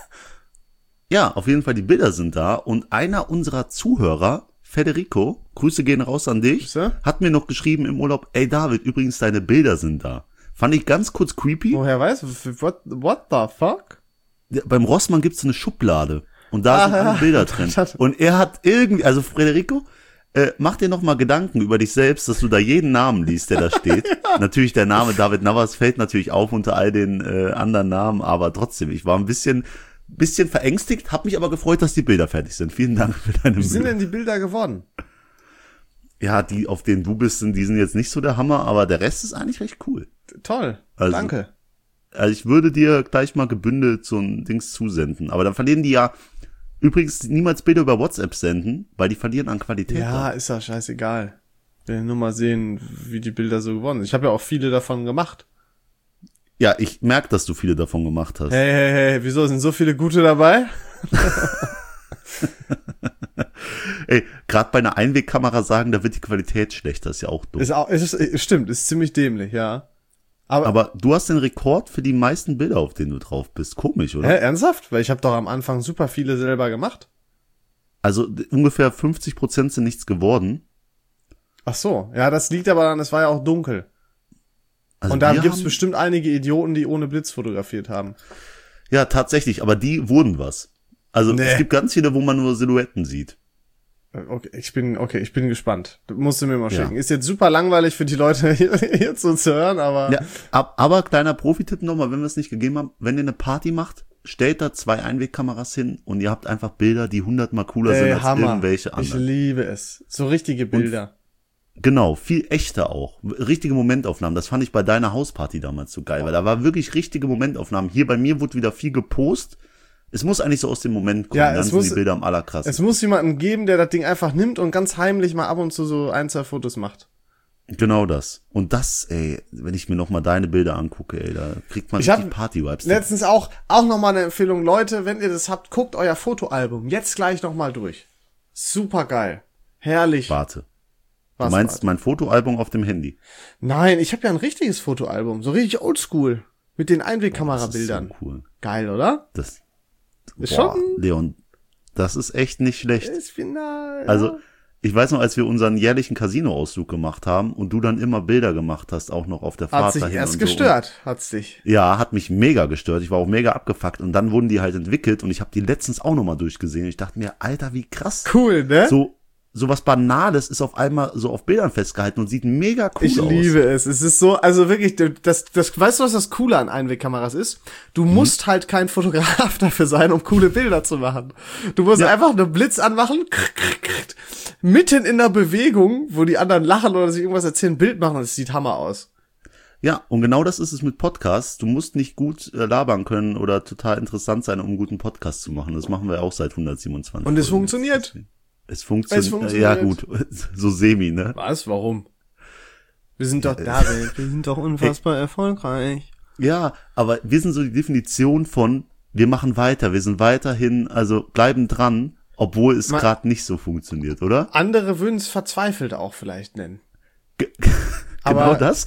Ja, auf jeden Fall, die Bilder sind da und einer unserer Zuhörer, Federico, Grüße gehen raus an dich, Grüße. Hat mir noch geschrieben im Urlaub, ey David, übrigens deine Bilder sind da. Fand ich ganz kurz creepy. Woher weißt du, what, what the fuck? Ja, beim Rossmann gibt's so eine Schublade und da ah, sind alle Bilder drin. Und er hat irgendwie, also Federico, Äh, mach dir noch mal Gedanken über dich selbst, dass du da jeden Namen liest, der da steht. Ja. Natürlich der Name David Navas fällt natürlich auf unter all den äh, anderen Namen, aber trotzdem, ich war ein bisschen bisschen verängstigt, hab mich aber gefreut, dass die Bilder fertig sind. Vielen Dank für deine Mühe. Wie sind denn die Bilder geworden? Ja, die, auf denen du bist, die sind jetzt nicht so der Hammer, aber der Rest ist eigentlich recht cool. Toll, also, danke. Also ich würde dir gleich mal gebündelt so ein Dings zusenden, aber dann verlieren die ja übrigens niemals Bilder über WhatsApp senden, weil die verlieren an Qualität. Ja, dann. Ist ja scheißegal. Ich will nur mal sehen, wie die Bilder so geworden sind. Ich habe ja auch viele davon gemacht. Ja, ich merke, dass du viele davon gemacht hast. Hey, hey, hey, wieso sind so viele gute dabei? Ey, gerade bei einer Einwegkamera sagen, da wird die Qualität schlechter, ist ja auch doof. Ist auch, ist, ist, stimmt, ist ziemlich dämlich, ja. Aber, Aber du hast den Rekord für die meisten Bilder, auf denen du drauf bist. Komisch, oder? Hä, ernsthaft? Weil ich habe doch am Anfang super viele selber gemacht. Also ungefähr fünfzig Prozent sind nichts geworden. Ach so, ja, das liegt aber daran, es war ja auch dunkel. Also und da wir gibt's haben, bestimmt einige Idioten, die ohne Blitz fotografiert haben. Ja, tatsächlich, aber die wurden was. Also Nee. es gibt ganz viele, wo man nur Silhouetten sieht. Okay, ich bin, okay, ich bin gespannt. Du musst du mir mal Ja. schicken. Ist jetzt super langweilig für die Leute hier, hier zu hören, aber. Ja, ab, aber kleiner Profi-Tipp nochmal, wenn wir es nicht gegeben haben, wenn ihr eine Party macht, stellt da zwei Einwegkameras hin und ihr habt einfach Bilder, die hundertmal cooler Ey, sind als Hammer. irgendwelche Ich anderen. liebe es. So richtige Bilder. Genau, viel echter auch. Richtige Momentaufnahmen. Das fand ich bei deiner Hausparty damals so geil, weil da war wirklich richtige Momentaufnahmen. Hier bei mir wurde wieder viel gepostet. Es muss eigentlich so aus dem Moment kommen, Ja, dann es sind muss- die Bilder am allerkrassesten. Es muss jemanden geben, der das Ding einfach nimmt und ganz heimlich mal ab und zu so ein, zwei Fotos macht. Genau das. Und das, ey, wenn ich mir nochmal deine Bilder angucke, ey, da kriegt man Ich hab die Party-Vibes. Letztens auch, auch nochmal eine Empfehlung. Leute, wenn ihr das habt, guckt euer Fotoalbum jetzt gleich nochmal durch. Super geil. Herrlich. Warte. Was Du meinst warte? mein Fotoalbum auf dem Handy? Nein, ich habe ja ein richtiges Fotoalbum. So richtig oldschool. Mit den Einwegkamerabildern. Das ist so cool. Geil, oder? Das, Ist boah, schon- Leon, das ist echt nicht schlecht. Ist final. Also, ich weiß noch, als wir unseren jährlichen Casino-Ausflug gemacht haben und du dann immer Bilder gemacht hast, auch noch auf der Fahrt Hat sich dahin erst und so. gestört, hat's dich. Und, ja, hat mich mega gestört. Ich war auch mega abgefuckt und dann wurden die halt entwickelt und ich habe die letztens auch nochmal durchgesehen. Ich dachte mir, Alter, wie krass. Cool, ne? So, so was Banales ist auf einmal so auf Bildern festgehalten und sieht mega cool Ich aus. liebe es. Es ist so, also wirklich, das, das, weißt du, was das Coole an Einwegkameras ist? Du Mhm. musst halt kein Fotograf dafür sein, um coole Bilder zu machen. Du musst Ja. einfach einen Blitz anmachen, mitten in der Bewegung, wo die anderen lachen oder sich irgendwas erzählen, ein Bild machen und es sieht Hammer aus. Ja, und genau das ist es mit Podcasts. Du musst nicht gut äh, labern können oder total interessant sein, um einen guten Podcast zu machen. Das machen wir auch seit hundertsiebenundzwanzig. Und es Folgen. funktioniert. Es funktioniert. Es funktioniert. Ja, gut. So semi, ne? Was? Warum? Wir sind doch David, wir sind doch unfassbar erfolgreich. Ja, aber wir sind so die Definition von, wir machen weiter, wir sind weiterhin, also bleiben dran, obwohl es Ma- gerade nicht so funktioniert, oder? Andere würden es verzweifelt auch vielleicht nennen. Ge Aber- genau das.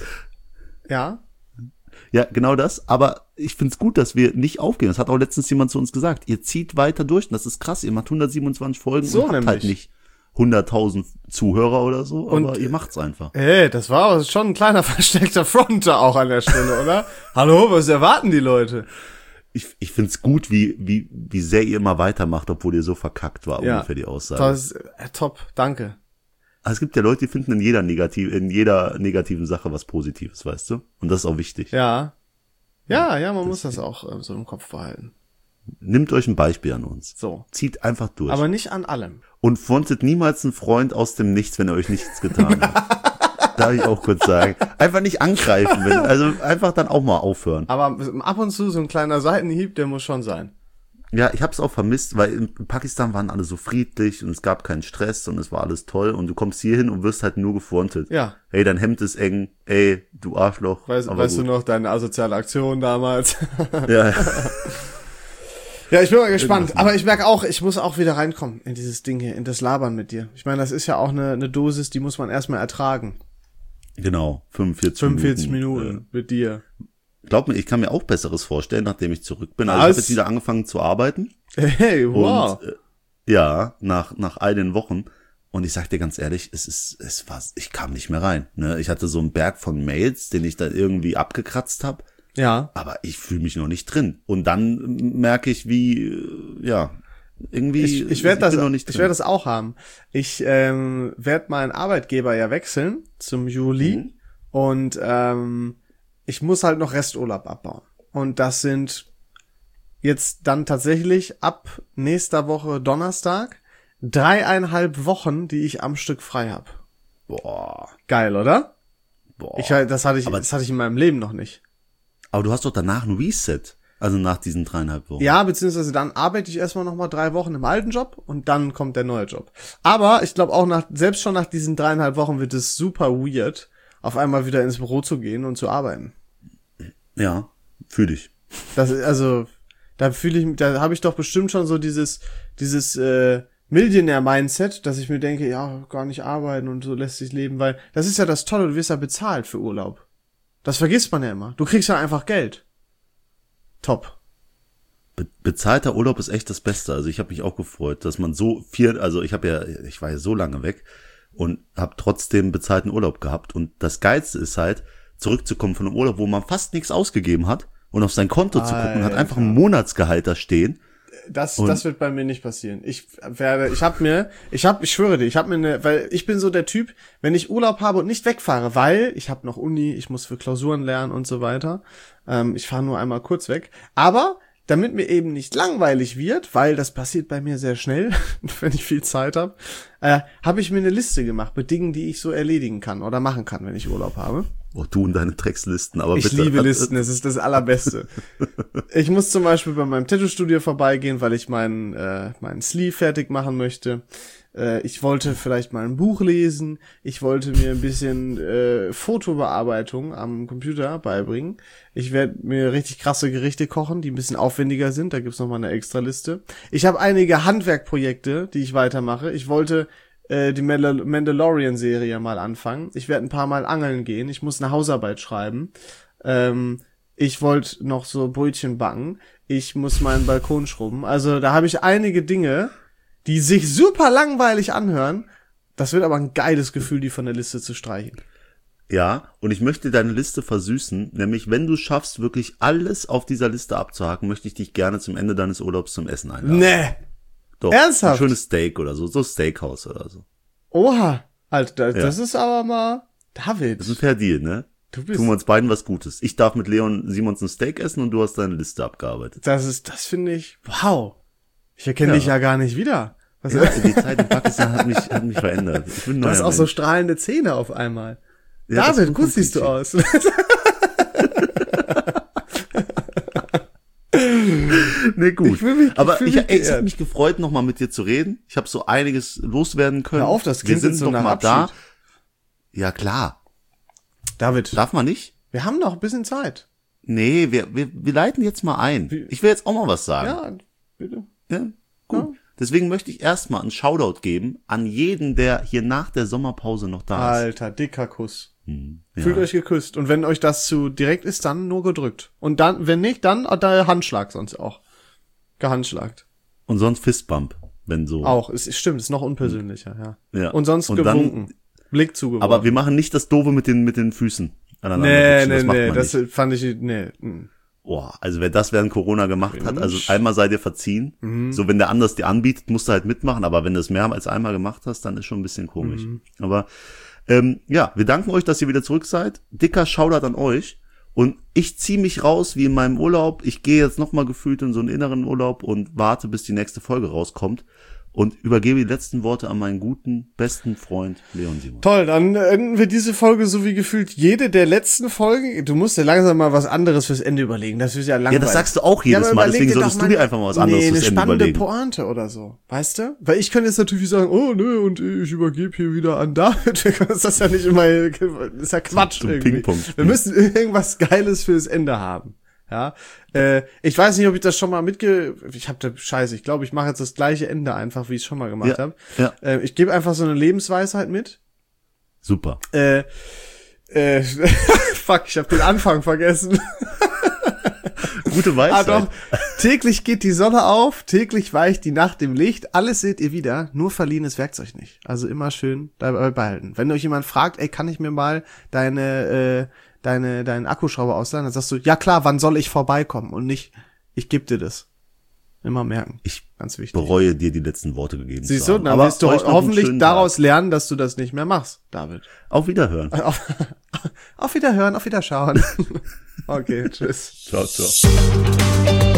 Ja? Ja, genau das. Aber ich find's gut, dass wir nicht aufgehen. Das hat auch letztens jemand zu uns gesagt. Ihr zieht weiter durch. Und das ist krass. Ihr macht hundertsiebenundzwanzig Folgen So und habt nämlich. halt nicht hunderttausend Zuhörer oder so. Und- aber ihr macht's einfach. Ey, das war aber schon ein kleiner versteckter Fronter auch an der Stelle, oder? Hallo, was erwarten die Leute? Ich, ich find's gut, wie, wie, wie sehr ihr immer weitermacht, obwohl ihr so verkackt war, Ja. ungefähr die Aussage. Das, äh, top, danke. Also es gibt ja Leute, die finden in jeder negativ, in jeder negativen Sache was Positives, weißt du? Und das ist auch wichtig. Ja. Ja, ja, man muss das auch äh, so im Kopf behalten. Nehmt euch ein Beispiel an uns. So. Zieht einfach durch. Aber nicht an allem. Und frontet niemals einen Freund aus dem Nichts, wenn er euch nichts getan hat. Darf ich auch kurz sagen. Einfach nicht angreifen, wenn, also einfach dann auch mal aufhören. Aber ab und zu so ein kleiner Seitenhieb, der muss schon sein. Ja, ich hab's auch vermisst, weil in Pakistan waren alle so friedlich und es gab keinen Stress und es war alles toll und du kommst hier hin und wirst halt nur gefrontet. Ja. Hey, dein Hemd ist eng, ey, du Arschloch. Weißt, Aber weißt du gut. noch deine asoziale Aktion damals? Ja, ja. Ja, ich bin mal gespannt. Aber ich merke auch, ich muss auch wieder reinkommen in dieses Ding hier, in das Labern mit dir. Ich meine, das ist ja auch eine, eine Dosis, die muss man erstmal ertragen. Genau, fünfundvierzig, fünfundvierzig Minuten. Minuten mit dir. Äh, glaub mir, ich kann mir auch Besseres vorstellen, nachdem ich zurück bin. Also Was? ich habe jetzt wieder angefangen zu arbeiten. Hey, wow. Und äh, ja, nach nach all den Wochen. Und ich sag dir ganz ehrlich, es ist, es war, ich kam nicht mehr rein. Ne? Ich hatte so einen Berg von Mails, den ich dann irgendwie abgekratzt habe. Ja. Aber ich fühle mich noch nicht drin. Und dann merke ich, wie, äh, ja, irgendwie. Ich, ich werde das, bin noch nicht ich drin. werde das auch haben. Ich ähm, werde meinen Arbeitgeber ja wechseln zum Juli Mhm. und ähm, ich muss halt noch Resturlaub abbauen. Und das sind jetzt dann tatsächlich ab nächster Woche Donnerstag dreieinhalb Wochen, die ich am Stück frei habe. Boah, Geil, oder? boah. Ich das hatte ich, Aber- das hatte ich in meinem Leben noch nicht. Aber du hast doch danach ein Reset. Also nach diesen dreieinhalb Wochen. Ja, beziehungsweise dann arbeite ich erstmal noch mal drei Wochen im alten Job und dann kommt der neue Job. Aber ich glaube auch nach, selbst schon nach diesen dreieinhalb Wochen wird es super weird, auf einmal wieder ins Büro zu gehen und zu arbeiten. Ja, fühl ich. Das ist, also, da fühle ich, da habe ich doch bestimmt schon so dieses, dieses, äh, Millionär-Mindset, dass ich mir denke, ja, gar nicht arbeiten und so lässt sich leben, weil das ist ja das Tolle, du wirst ja bezahlt für Urlaub. Das vergisst man ja immer. Du kriegst ja einfach Geld. Top. Be bezahlter Urlaub ist echt das Beste. Also ich habe mich auch gefreut, dass man so viel, also ich habe ja, ich war ja so lange weg und habe trotzdem bezahlten Urlaub gehabt. Und das Geilste ist halt, zurückzukommen von einem Urlaub, wo man fast nichts ausgegeben hat und auf sein Konto zu gucken und hat einfach ein Monatsgehalt da stehen. Das, Und- das wird bei mir nicht passieren. Ich werde, ich habe mir, ich habe, ich schwöre dir, ich habe mir eine, weil ich bin so der Typ, wenn ich Urlaub habe und nicht wegfahre, weil ich habe noch Uni, ich muss für Klausuren lernen und so weiter. Ähm, ich fahre nur einmal kurz weg. Aber damit mir eben nicht langweilig wird, weil das passiert bei mir sehr schnell, wenn ich viel Zeit habe, äh, habe ich mir eine Liste gemacht mit Dingen, die ich so erledigen kann oder machen kann, wenn ich Urlaub habe. Oh, du und deine Dreckslisten, aber Ich bitte. liebe Listen, es ist das Allerbeste. Ich muss zum Beispiel bei meinem Tattoo-Studio vorbeigehen, weil ich meinen äh, meinen Sleeve fertig machen möchte. Äh, ich wollte vielleicht mal ein Buch lesen. Ich wollte mir ein bisschen äh, Fotobearbeitung am Computer beibringen. Ich werde mir richtig krasse Gerichte kochen, die ein bisschen aufwendiger sind. Da gibt's noch mal eine extra Liste. Ich habe einige Handwerkprojekte, die ich weitermache. Ich wollte äh, die Mandal- Mandalorian-Serie mal anfangen. Ich werde ein paar Mal angeln gehen. Ich muss eine Hausarbeit schreiben. Ähm, ich wollte noch so Brötchen backen. Ich muss meinen Balkon schrubben. Also da habe ich einige Dinge, die sich super langweilig anhören. Das wird aber ein geiles Gefühl, die von der Liste zu streichen. Ja, und ich möchte deine Liste versüßen, nämlich wenn du schaffst, wirklich alles auf dieser Liste abzuhaken, möchte ich dich gerne zum Ende deines Urlaubs zum Essen einladen. Nee. Doch, Ernsthaft? ein schönes Steak oder so, so Steakhouse oder so. Oha. Alter, das Ja. ist aber mal... David. Das ist ein Fair Deal, ne? Du bist... Tun wir uns beiden was Gutes. Ich darf mit Leon Simons ein Steak essen und du hast deine Liste abgearbeitet. Das ist, das finde ich... Wow. Ich erkenne Ja. dich ja gar nicht wieder. Was, Ja, die Zeit in Pakistan hat mich, hat mich verändert. Ich bin ein du hast neuer auch so Mensch. strahlende Zähne auf einmal. Ja, das David, kommt gut vom siehst du Klischee. aus. Nee, gut. Ich fühl mich- ich Aber fühl ich, mich ey, es hat geehrt. mich gefreut, nochmal mit dir zu reden. Ich habe so einiges loswerden können. Hör auf, das Wir klingt sind jetzt so noch nach mal da. Abschied. Ja, klar. David, Darf man nicht? wir haben noch ein bisschen Zeit. Nee, wir, wir, wir leiten jetzt mal ein. Wie- Ich will jetzt auch mal was sagen. Ja, bitte. Ja, gut. Deswegen möchte ich erstmal einen Shoutout geben an jeden, der hier nach der Sommerpause noch da ist. Alter, dicker Kuss. Hm, ja. Fühlt euch geküsst. Und wenn euch das zu direkt ist, dann nur gedrückt. Und dann, wenn nicht, dann der Handschlag sonst auch. Gehandschlagt. Und sonst Fistbump, wenn so. Auch, es ist, stimmt, ist noch unpersönlicher, ja. Ja. Und sonst Und gewunken. dann- Blick zugeworfen. Aber wir machen nicht das Doofe mit den, mit den Füßen aneinander. nee, rutschen. nee, das macht nee, man das nicht. fand ich, nee. mm. Boah, also wer das während Corona gemacht hat, also Mensch. einmal sei dir verziehen. Mhm. So, wenn der anders dir anbietet, musst du halt mitmachen. Aber wenn du es mehr als einmal gemacht hast, dann ist schon ein bisschen komisch. Mhm. Aber ähm, ja, wir danken euch, dass ihr wieder zurück seid. Dicker Shoutout an euch. Und ich ziehe mich raus wie in meinem Urlaub. Ich gehe jetzt nochmal gefühlt in so einen inneren Urlaub und warte, bis die nächste Folge rauskommt. Und übergebe die letzten Worte an meinen guten, besten Freund Leon Simon. Toll, dann enden wir diese Folge so wie gefühlt jede der letzten Folgen. Du musst dir langsam mal was anderes fürs Ende überlegen. Das ist ja Ja, langweilig. das sagst du auch jedes aber Mal. überleg Deswegen dir solltest doch du mal- dir einfach mal was anderes nee, eine fürs Ende spannende überlegen. Pointe oder so. Weißt du? Weil ich könnte jetzt natürlich sagen, oh nö, und ich übergebe hier wieder an David. Das ist ja nicht immer, das ist ja Quatsch Zum irgendwie. Ping-Pong-Spiel. Wir müssen irgendwas Geiles fürs Ende haben. Ja, äh, ich weiß nicht, ob ich das schon mal mitge... Ich hab da Scheiße, ich glaube, ich mache jetzt das gleiche Ende einfach, wie ich es schon mal gemacht Ja, habe. ja. Äh, ich gebe einfach so eine Lebensweisheit mit. Super. Äh, äh, fuck, ich habe den Anfang vergessen. Gute Ah Weisheit. doch, täglich geht die Sonne auf, täglich weicht die Nacht im Licht, alles seht ihr wieder, nur verliehenes Werkzeug nicht. Also immer schön dabei behalten. Wenn euch jemand fragt, ey, kann ich mir mal deine, äh, deine, deinen Akkuschrauber ausleihen, dann sagst du, ja klar, wann soll ich vorbeikommen? Und nicht, ich geb dir das. Immer merken. Ich Ganz wichtig. bereue dir die letzten Worte gegeben Siehst zu du, haben. dann Aber wirst du euch noch einen hoffentlich schönen daraus lernen, dass du das nicht mehr machst, David. Tag. Auf Wiederhören. Auf, auf Wiederhören, auf Wiederschauen. Okay, tschüss. Ciao, ciao.